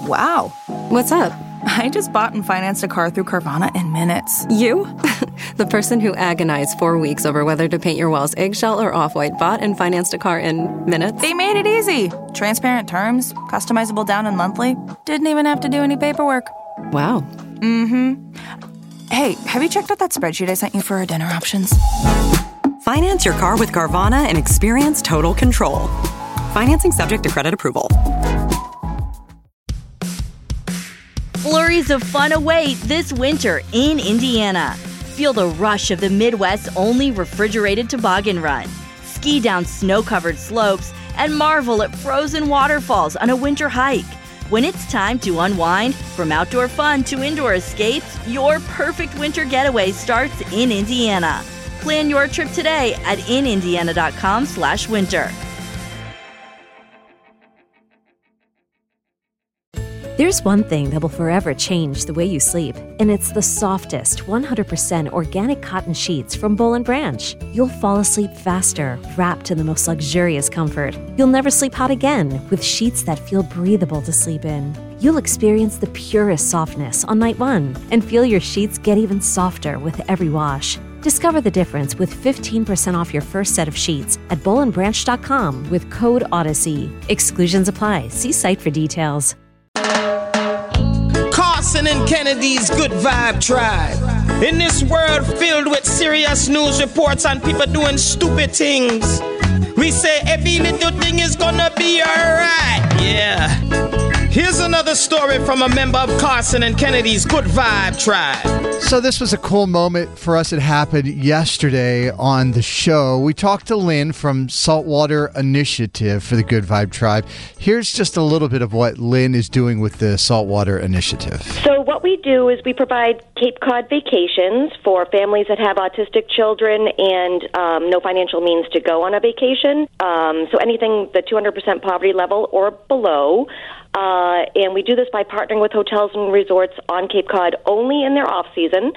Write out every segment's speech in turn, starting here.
Wow. What's up? I just bought and financed a car through Carvana in minutes. You? The person who agonized 4 weeks over whether to paint your walls eggshell or off-white bought and financed a car in minutes? They made it easy. Transparent terms, customizable down and monthly. Didn't even have to do any paperwork. Wow. Mm-hmm. Hey, have you checked out that spreadsheet I sent you for our dinner options? Finance your car with Carvana and experience total control. Financing subject to credit approval. Flurries of fun await this winter in Indiana. Feel the rush of the Midwest's only refrigerated toboggan run. Ski down snow-covered slopes and marvel at frozen waterfalls on a winter hike. When it's time to unwind, from outdoor fun to indoor escapes, your perfect winter getaway starts in Indiana. Plan your trip today at inindiana.com/winter. There's one thing that will forever change the way you sleep, and it's the softest, 100% organic cotton sheets from Boll & Branch. You'll fall asleep faster, wrapped in the most luxurious comfort. You'll never sleep hot again with sheets that feel breathable to sleep in. You'll experience the purest softness on night one and feel your sheets get even softer with every wash. Discover the difference with 15% off your first set of sheets at bollandbranch.com with code Odyssey. Exclusions apply. See site for details. Carson and Kennedy's Good Vibe Tribe. In this world filled with serious news reports and people doing stupid things, we say every little thing is gonna be alright. Yeah. Here's another story from a member of Carson and Kennedy's Good Vibe Tribe. So this was a cool moment for us. It happened yesterday on the show. We talked to Lynn from Saltwater Initiative for the Good Vibe Tribe. Here's just a little bit of what Lynn is doing with the Saltwater Initiative. So what we do is we provide Cape Cod vacations for families that have autistic children and no financial means to go on a vacation. So anything the 200% poverty level or below. And we do this by partnering with hotels and resorts on Cape Cod only in their off-season,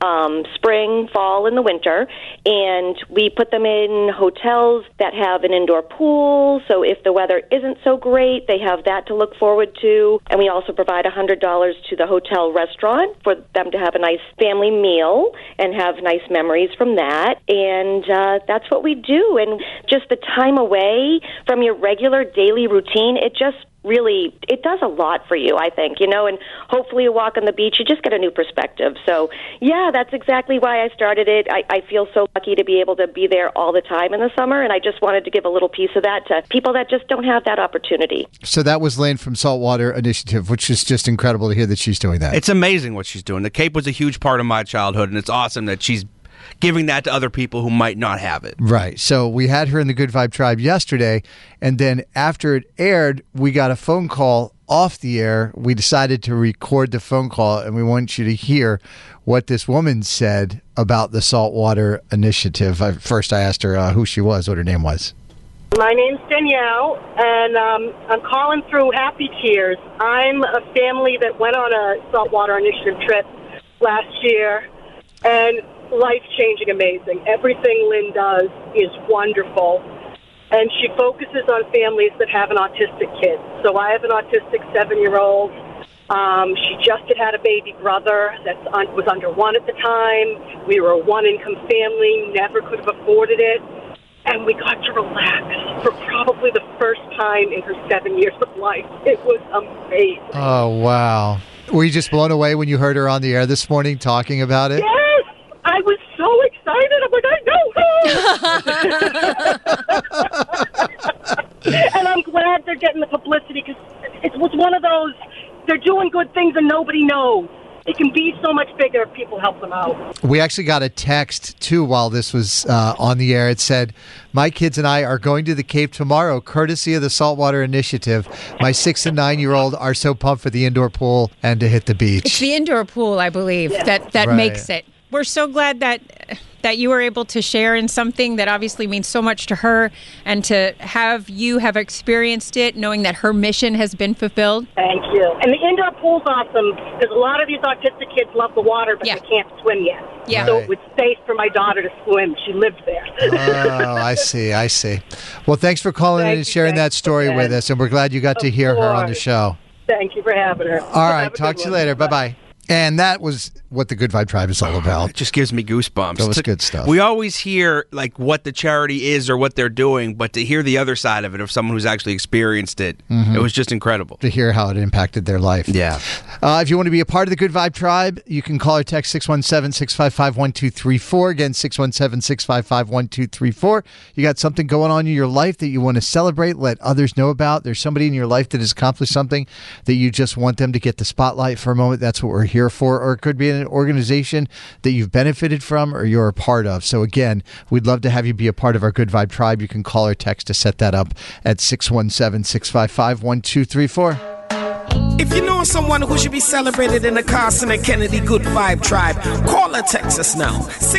spring, fall, and the winter. And we put them in hotels that have an indoor pool, so if the weather isn't so great, they have that to look forward to. And we also provide $100 to the hotel restaurant for them to have a nice family meal and have nice memories from that. And that's what we do. And just the time away from your regular daily routine, it just really, it does a lot for you, I think, you know, and hopefully a walk on the beach, you just get a new perspective. So, yeah, that's exactly why I started it. I feel so lucky to be able to be there all the time in the summer, and I just wanted to give a little piece of that to people that just don't have that opportunity. So that was Lynn from Saltwater Initiative, which is just incredible to hear that she's doing that. It's amazing what she's doing. The Cape was a huge part of my childhood, and it's awesome that she's giving that to other people who might not have it. Right. So we had her in the Good Vibe Tribe yesterday, and then after it aired, we got a phone call off the air. We decided to record the phone call, and we want you to hear what this woman said about the Saltwater Initiative. First, I asked her who she was, what her name was. My name's Danielle, and I'm calling through happy tears. I'm a family that went on a Saltwater Initiative trip last year, and life-changing, amazing. Everything Lynn does is wonderful, and she focuses on families that have an autistic kid. So I have an autistic 7-year-old. She just had a baby brother that was under 1 at the time. We were a one-income family, never could have afforded it, and we got to relax for probably the first time in her 7 years of life. It was amazing. Oh, wow. Were you just blown away when you heard her on the air this morning talking about it? Yes! I was so excited. I'm like, I know her! And I'm glad they're getting the publicity because it was one of those, they're doing good things and nobody knows. It can be so much bigger if people help them out. We actually got a text, too, while this was on the air. It said, my kids and I are going to the Cape tomorrow, courtesy of the Saltwater Initiative. My 6 and 9-year-old are so pumped for the indoor pool and to hit the beach. It's the indoor pool, I believe, that right. Makes it. We're so glad that you were able to share in something that obviously means so much to her, and to have experienced it, knowing that her mission has been fulfilled. Thank you. And the indoor pool's awesome because a lot of these autistic kids love the water, but they can't swim yet. Yeah. Right. So it was safe for my daughter to swim. She lived there. Oh, I see. Well, thanks for calling in and sharing that story with us, and we're glad you got to hear her on the show. Thank you for having her. All right. Talk to you later. Bye-bye. And that was what the Good Vibe Tribe is all about. It just gives me goosebumps. That was good stuff. We always hear like what the charity is or what they're doing, but to hear the other side of it of someone who's actually experienced it, it was just incredible. To hear how it impacted their life. Yeah. If you want to be a part of the Good Vibe Tribe, you can call or text 617-655-1234. Again, 617-655-1234. You got something going on in your life that you want to celebrate, let others know about. There's somebody in your life that has accomplished something that you just want them to get the spotlight for a moment. That's what we're here for. Or it could be an organization that you've benefited from or you're a part of. So again, we'd love to have you be a part of our Good Vibe Tribe. You can call or text to set that up at 617-655-1234. If you know someone who should be celebrated in the Carson and Kennedy Good Vibe Tribe, call or text us now.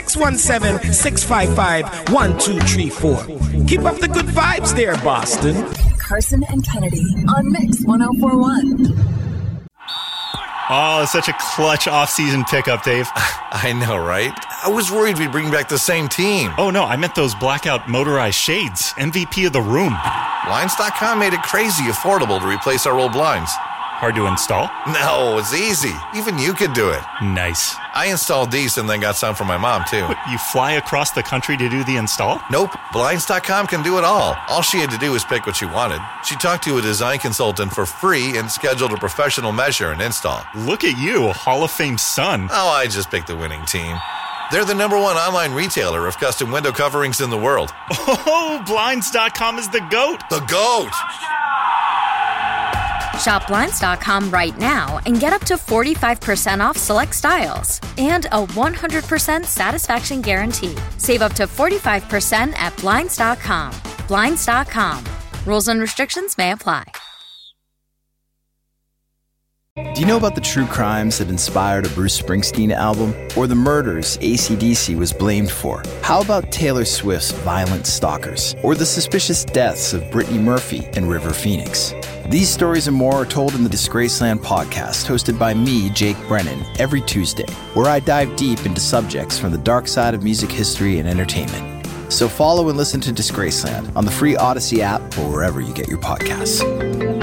617-655-1234. Keep up the good vibes there, Boston. Carson and Kennedy on Mix 104.1. Oh, it's such a clutch off-season pickup, Dave. I know, right? I was worried we'd bring back the same team. Oh, no, I meant those blackout motorized shades. MVP of the room. Blinds.com made it crazy affordable to replace our old blinds. Hard to install? No, it's easy. Even you could do it. Nice. I installed these and then got some for my mom, too. What, you fly across the country to do the install? Nope. Blinds.com can do it all. All she had to do was pick what she wanted. She talked to a design consultant for free and scheduled a professional measure and install. Look at you, a Hall of Fame son. Oh, I just picked the winning team. They're the #1 online retailer of custom window coverings in the world. Oh, Blinds.com is the GOAT. The GOAT! Shop Blinds.com right now and get up to 45% off select styles and a 100% satisfaction guarantee. Save up to 45% at Blinds.com. Blinds.com. Rules and restrictions may apply. Do you know about the true crimes that inspired a Bruce Springsteen album? Or the murders AC/DC was blamed for? How about Taylor Swift's Violent Stalkers? Or the suspicious deaths of Brittany Murphy and River Phoenix? These stories and more are told in the Disgraceland podcast, hosted by me, Jake Brennan, every Tuesday, where I dive deep into subjects from the dark side of music history and entertainment. So follow and listen to Disgraceland on the free Odyssey app or wherever you get your podcasts.